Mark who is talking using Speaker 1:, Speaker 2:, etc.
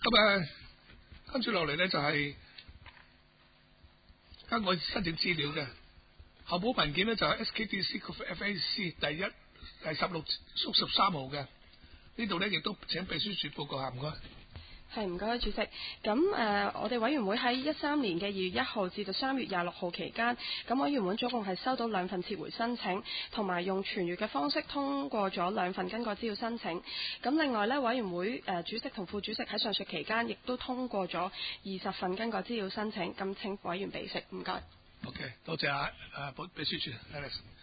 Speaker 1: 咁跟住落嚟咧就係香港申請資料嘅候補文件咧，就係 SKDC FAC 第16/13號嘅。呢度咧亦都請秘書處報告下，唔該。
Speaker 2: 係，唔該，主席。咁我哋委員會喺13年嘅2月1號至到3月26號期間，咁委員會總共係收到2份撤回申請，同埋用傳閱嘅方式通過咗2份更改資料申請。咁另外呢，委員會主席同副主席喺上述期間，亦都通過咗20份更改資料申請。咁請委員備悉，唔該。
Speaker 1: OK， 多謝秘書處 Alex。